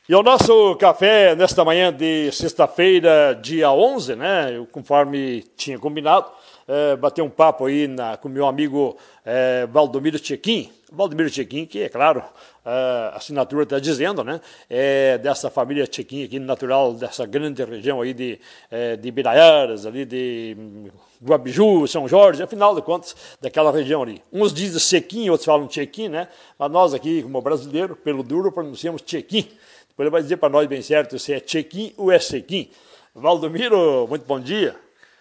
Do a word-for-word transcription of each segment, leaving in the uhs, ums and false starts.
E o nosso café nesta manhã de sexta-feira, dia onze, né? Eu, conforme tinha combinado, é, bater um papo aí na, com meu amigo é, Valdomiro Tchequim. Valdomiro Tchequim, que é claro, a assinatura está dizendo, né? É dessa família Tchequim aqui, natural dessa grande região aí de, é, de Biraiaras, ali de Guabiju, São Jorge, afinal de contas, daquela região ali. Uns dizem Sequim, outros falam Tchequim, né? Mas nós aqui, como brasileiro, pelo duro, pronunciamos Tchequim. Depois ele vai dizer para nós bem certo se é Tchequim ou é Sequim. Valdomiro, muito bom dia.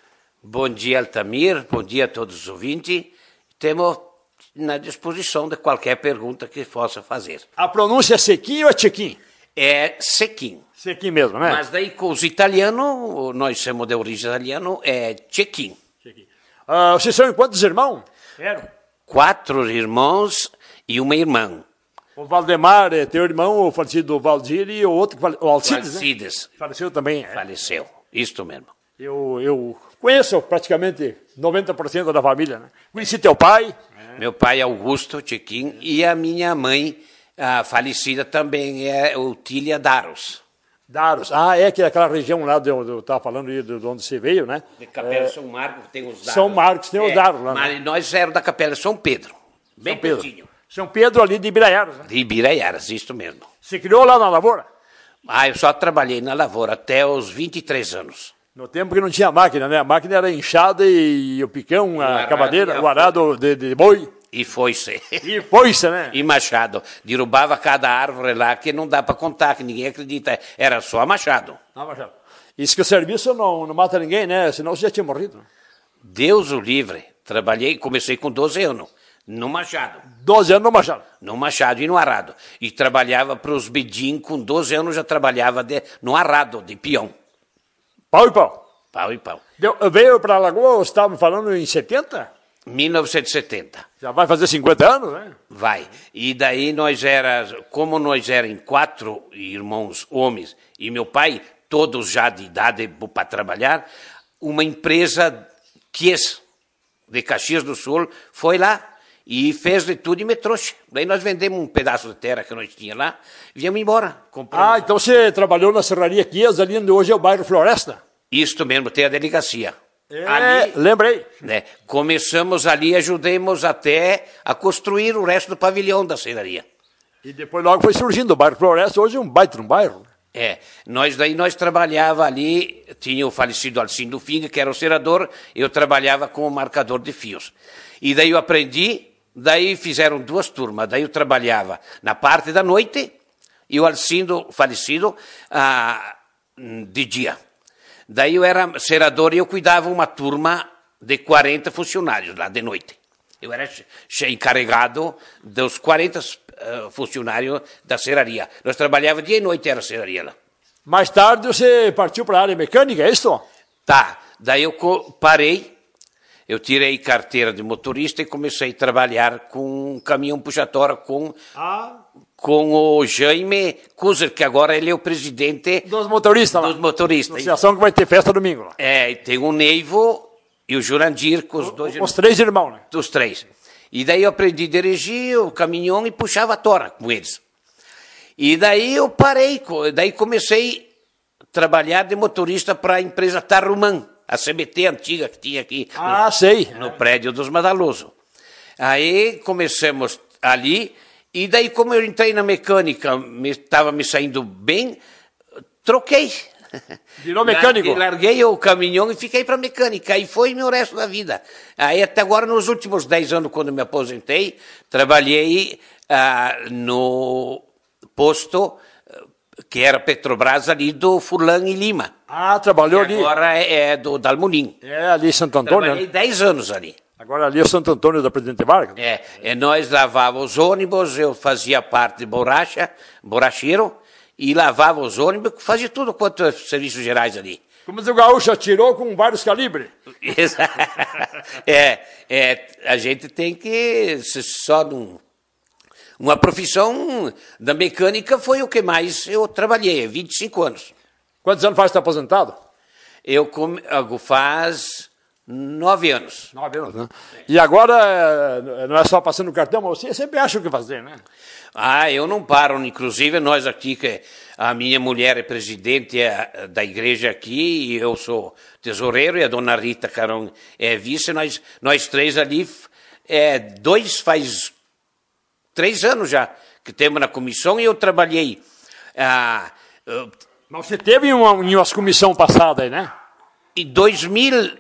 Bom dia, Altamir. Bom dia a todos os ouvintes. Temos na disposição de qualquer pergunta que possa fazer. A pronúncia é Sequim ou é Tchequim? É Sequim. Sequim mesmo, né? Mas daí com os italianos, nós somos de origem italiana, é Tchequim. Uh, vocês são quantos irmãos? Eram? Quatro irmãos e uma irmã. O Valdemar é teu irmão, o falecido Valdir, e o outro, o Alcides, Alcides. Né? Faleceu também. É. Faleceu, isto mesmo. Eu, eu conheço praticamente noventa por cento da família, né? Conheci teu pai. É. Meu pai Augusto Tchequim e a minha mãe, a falecida também, é Otília Daros. Daros, ah, é que é aquela região lá, de onde eu estava falando, de onde você veio, né? De Capela é, São Marcos tem os Daros. São Marcos tem os é, Daros lá. Mas né? nós éramos da Capela São Pedro, bem São Pedro. pertinho. São Pedro ali de Ibiraiaras, né? De Ibiraiaras, isso mesmo. Você criou lá na lavoura? Ah, eu só trabalhei na lavoura até os vinte e três anos. No tempo que não tinha máquina, né? A máquina era enxada e o picão, a cavadeira, o arado de, de boi. E foi-se. E foi-se, né? E machado. Derrubava cada árvore lá que não dá para contar, que ninguém acredita. Era só machado. Ah, machado. Isso que o serviço não, não mata ninguém, né? Senão você já tinha morrido. Deus o livre. Trabalhei, comecei com doze anos. No machado. doze anos no machado. No machado e no arado. E trabalhava para os bedim, com doze anos já trabalhava de, no arado, de peão. Pau e pau. Pau e pau. Deu, veio para a Lagoa, você estava falando em setenta? mil novecentos e setenta. Já vai fazer cinquenta anos, né? Vai. E daí nós era, como nós éramos quatro irmãos homens e meu pai, todos já de idade para trabalhar, uma empresa Kies, de Caxias do Sul, foi lá e fez de tudo e me trouxe. Daí nós vendemos um pedaço de terra que nós tínhamos lá e viemos embora. Compramos. Ah, então você trabalhou na Serraria Kies, ali onde hoje é o bairro Floresta? Isto mesmo, tem a delegacia. É, ali, lembrei. Né, começamos ali, ajudemos até a construir o resto do pavilhão da serraria. E depois logo foi surgindo o bairro Floresta, hoje é um baita um bairro. É, nós daí nós trabalhava ali, tinha o falecido Alcindo Finga, que era o cerador, eu trabalhava como marcador de fios. E daí eu aprendi, daí fizeram duas turmas, daí eu trabalhava na parte da noite e o Alcindo falecido ah, de dia. Daí eu era cerador e eu cuidava uma turma de quarenta funcionários lá de noite. Eu era encarregado dos quarenta uh, funcionários da serraria. Nós trabalhávamos dia e noite, era a serraria lá. Mais tarde você partiu para a área mecânica, é isso? Tá, daí eu parei, eu tirei carteira de motorista e comecei a trabalhar com um caminhão puxatória com... Ah. Com o Jaime Kuzer, que agora ele é o presidente dos motoristas. Dos lá. motoristas. Associação que vai ter festa domingo. Lá. É, tem o Neivo e o Jurandir, com os o, dois os irmãos. Os três irmãos, né? Os três. E daí eu aprendi a dirigir o caminhão e puxava a tora com eles. E daí eu parei, daí comecei a trabalhar de motorista para a empresa Tarumã, a C B T antiga que tinha aqui ah, no, sei. no prédio dos Madaloso. Aí começamos ali... E daí, como eu entrei na mecânica, estava me, me saindo bem, troquei. Virou mecânico? Larguei o caminhão e fiquei para mecânica. Aí foi meu resto da vida. Aí até agora, nos últimos dez anos, quando me aposentei, trabalhei ah, no posto que era Petrobras ali do Furlan e Lima. Ah, trabalhou que ali? Agora é, é do Dalmunim. É, ali em Santo Antônio. Trabalhei dez anos ali. Agora ali é o Santo Antônio da Presidente Vargas? É, e nós lavávamos os ônibus, eu fazia parte de borracha, borracheiro, e lavava os ônibus, fazia tudo quanto é serviços gerais ali. Como o gaúcho atirou com vários calibres. é, é, a gente tem que, só num, uma profissão da mecânica foi o que mais eu trabalhei, vinte e cinco anos. Quantos anos faz que está aposentado? Eu faz Nove anos. Nove anos, né? E agora, não é só passando o cartão, mas você sempre acha o que fazer, né? Ah, eu não paro. Inclusive, nós aqui, que a minha mulher é presidente da igreja aqui, e eu sou tesoureiro, e a dona Rita Carão é vice, nós, nós três ali, é, dois faz três anos já que temos na comissão, e eu trabalhei. Ah, eu, mas você teve uma, uma comissão passada aí, né? Em dois mil,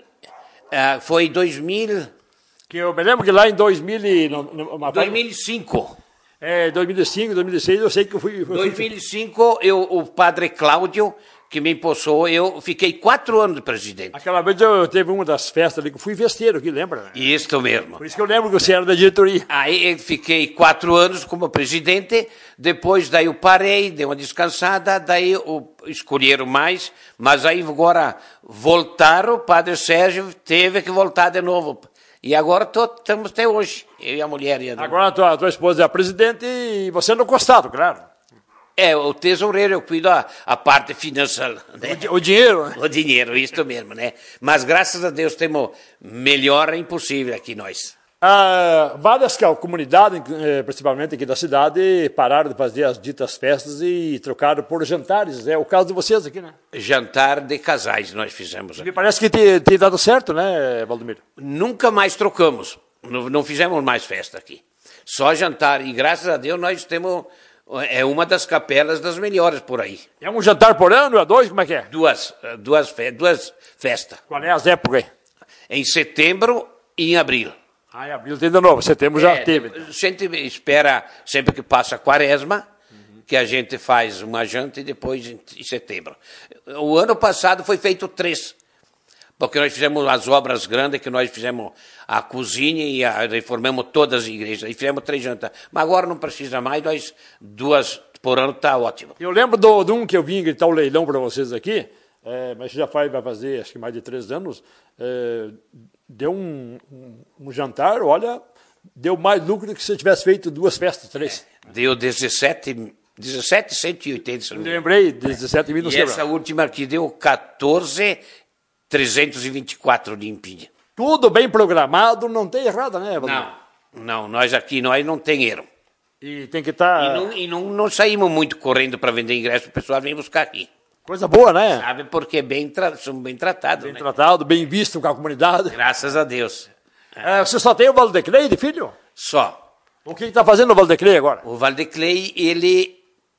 ah, foi dois mil... Que eu me lembro que lá em dois mil e... Uma, dois mil e cinco... É, dois mil e cinco, dois mil e seis, eu sei que eu fui... dois mil e cinco, eu, o padre Cláudio, que me impulsou, eu fiquei quatro anos de presidente. Aquela vez eu teve uma das festas ali, que eu fui vesteiro aqui, lembra? Né? Isso mesmo. Por isso que eu lembro que você era da diretoria. Aí eu fiquei quatro anos como presidente, depois daí eu parei, dei uma descansada, daí eu, escolheram mais, mas aí agora voltaram, o padre Sérgio teve que voltar de novo. E agora tô, estamos até hoje, eu e a mulher. E a agora a tua, a tua esposa é a presidente e você no costado, claro. É, o tesoureiro, eu cuido a, a parte financeira. Né? O, o dinheiro, né? O dinheiro, isso mesmo, né? Mas graças a Deus temos melhor impossível aqui nós. Ah, várias comunidades, principalmente aqui da cidade, pararam de fazer as ditas festas e trocaram por jantares. É o caso de vocês aqui, né? Jantar de casais nós fizemos aqui. Me parece que tem, tem dado certo, né, Valdomiro? Nunca mais trocamos, não, não fizemos mais festa aqui. Só jantar, e graças a Deus nós temos, é uma das capelas das melhores por aí. É um jantar por ano, é dois, como é que é? Duas, duas, duas festas. Qual é as épocas aí? Em setembro e em abril. Ah, em abril tem de novo, setembro já é, teve. A gente espera, sempre que passa a quaresma, uhum. que a gente faz uma janta e depois em, em setembro. O ano passado foi feito três, porque nós fizemos as obras grandes, que nós fizemos a cozinha e a, reformamos todas as igrejas, e fizemos três jantas. Mas agora não precisa mais, nós duas por ano está ótimo. Eu lembro do, de um que eu vim gritar o leilão para vocês aqui, é, mas já faz, vai fazer acho que mais de três anos, é, deu um, um, um jantar, olha, deu mais lucro do que se eu tivesse feito duas festas, três. É, deu dezessete, dezessete, cento e oitenta. Lembrei, dezessete mil. E essa última aqui deu quatorze, trezentos e vinte e quatro limpinha. Tudo bem programado, não tem errado, né, Valdir? Não, não, nós aqui nós não tem erro. E tem que estar... Tá... E, não, e não, não saímos muito correndo para vender ingresso, o pessoal vem buscar aqui. Coisa boa, né? Sabe, porque bem tra... somos bem tratados. Bem né? tratado, bem visto com a comunidade. Graças a Deus. É, você só tem o Valdeclei de filho? Só. O que está fazendo o Valdeclei agora? O Valdeclei, ele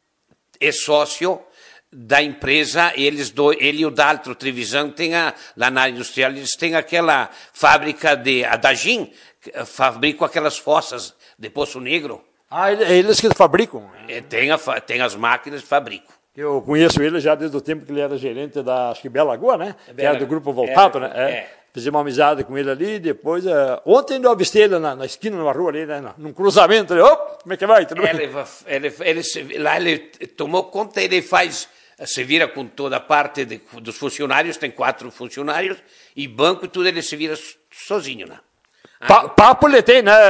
é sócio da empresa, eles do, ele e o Daltro Trevisan tem a, lá na industrial, eles têm aquela fábrica de, a Dagin, fabricam aquelas fossas de Poço Negro. Ah, eles que fabricam? É, tem, a, tem as máquinas que fabricam. Eu conheço ele já desde o tempo que ele era gerente da, acho que Bela Lagoa, né? É, que era do Grupo Voltato, é, né? É. É. Fizemos uma amizade com ele ali, depois... Uh, ontem eu avistei ele na, na esquina, numa rua ali, né? Num cruzamento ali. Opa, como é que vai? Tudo bem? Ele, ele, ele, lá ele tomou conta, ele faz... Se vira com toda a parte de, dos funcionários, tem quatro funcionários, e banco e tudo, ele se vira sozinho, né? Pa, papo ele tem, né?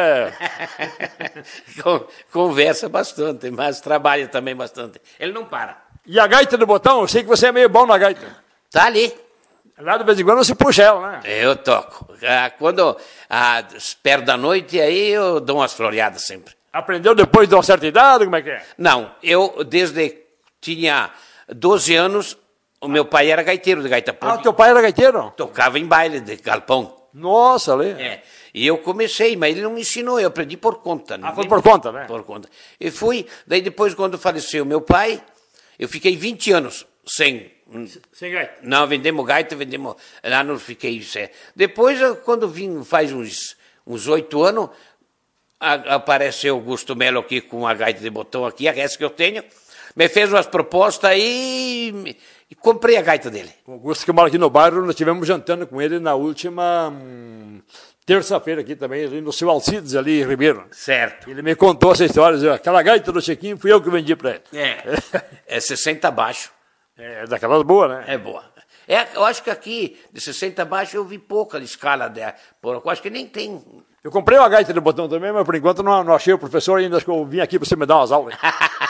Conversa bastante, mas trabalha também bastante. Ele não para. E a gaita do botão? Eu sei que você é meio bom na gaita. Tá ali. Lá de vez em quando você puxa ela, né? Eu toco. Quando, ah, perto da noite, aí eu dou umas floreadas sempre. Aprendeu depois de uma certa idade? Como é que é? Não, eu desde tinha doze anos, o meu pai era gaiteiro de gaita pop. Ah, teu pai era gaiteiro? Tocava em baile de galpão. Nossa, ali. É. E eu comecei, mas ele não me ensinou, eu aprendi por conta. Ah, foi por conta, né? Por conta. E fui, daí depois, quando faleceu meu pai, eu fiquei vinte anos sem... Sem gaita? Não, vendemos gaita, vendemos... Lá não fiquei... Depois, quando vim, faz uns uns oito anos, a, apareceu o Augusto Melo aqui com a gaita de botão aqui, a essa que eu tenho, me fez umas propostas e, e comprei a gaita dele. O Augusto que mora aqui no bairro, nós estivemos jantando com ele na última hum, terça-feira aqui também, ali no seu Alcides, ali em Ribeiro. Certo. Ele me contou essa história, dizia, aquela gaita do Chiquinho fui eu que vendi para ele. É, é sessenta abaixo. É daquelas boas, né? É boa. É, eu acho que aqui, de sessenta abaixo, eu vi pouca escala dela. Eu acho que nem tem. Eu comprei uma gaita de botão também, mas por enquanto não, não achei o professor ainda, acho que eu vim aqui para você me dar umas aulas.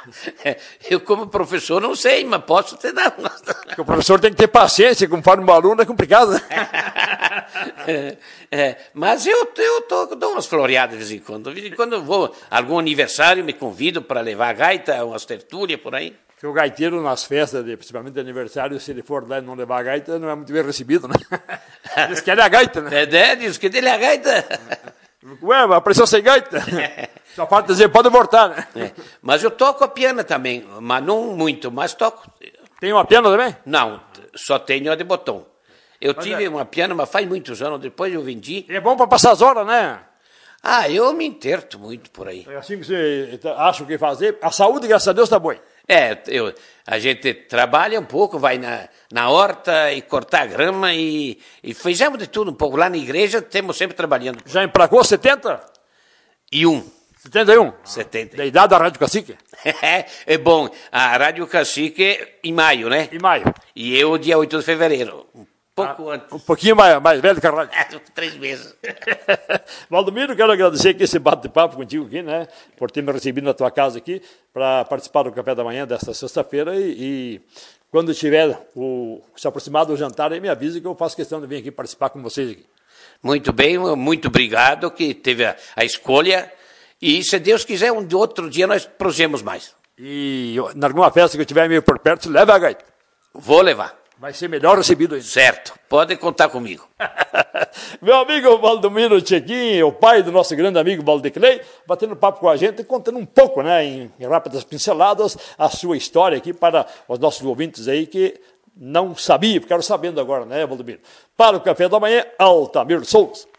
Eu, como professor, não sei, mas posso te dar uma. Porque o professor tem que ter paciência, conforme o aluno é complicado, né? é, é, mas eu, eu tô, dou umas floreadas de vez em quando. De vez em quando eu vou a algum aniversário, me convido para levar a gaita, umas tertúlias por aí. Porque o gaiteiro nas festas, de, principalmente de aniversário, se ele for lá e não levar a gaita, não é muito bem recebido, né? Eles querem a gaita, né? É, né? Diz que dele é a gaita. Ué, mas apareceu sem gaita. Só falta dizer, pode voltar, né? É, mas eu toco a piano também, mas não muito, mas toco. Tem uma piano também? Não, só tenho a de botão. Eu mas tive é... uma piano, mas faz muitos anos, depois eu vendi. É bom para passar as horas, né? Ah, eu me interto muito por aí. É assim que você acha o que fazer. A saúde, graças a Deus, está boa. É, eu, a gente trabalha um pouco, vai na, na horta e cortar a grama e, e fizemos de tudo um pouco. Lá na igreja temos sempre trabalhando. Já emplacou setenta? E um. setenta e um? setenta. Da idade da Rádio Cacique? É bom, a Rádio Cacique em maio, né? Em maio. E eu dia oito de fevereiro. Um pouco ah, antes. Um pouquinho mais, mais velho que a rádio. Três meses. Valdomiro, quero agradecer aqui esse bate-papo contigo aqui, né? Por ter me recebido na tua casa aqui para participar do café da manhã desta sexta-feira e, e quando tiver o, se aproximar do jantar, aí me avise que eu faço questão de vir aqui participar com vocês aqui. Muito bem, muito obrigado que teve a, a escolha e se Deus quiser, um outro dia nós prosseguimos mais. E em alguma festa que eu tiver meio por perto, leva a gaita. Vou levar. Vai ser melhor recebido ainda. Certo, pode contar comigo. Meu amigo Valdomiro Tchequim, o pai do nosso grande amigo Valdeclei, batendo papo com a gente e contando um pouco, né, em, em rápidas pinceladas, a sua história aqui para os nossos ouvintes aí que não sabiam, ficaram sabendo agora, né, Valdomiro? Para o Café da Manhã, Altamiro Souza.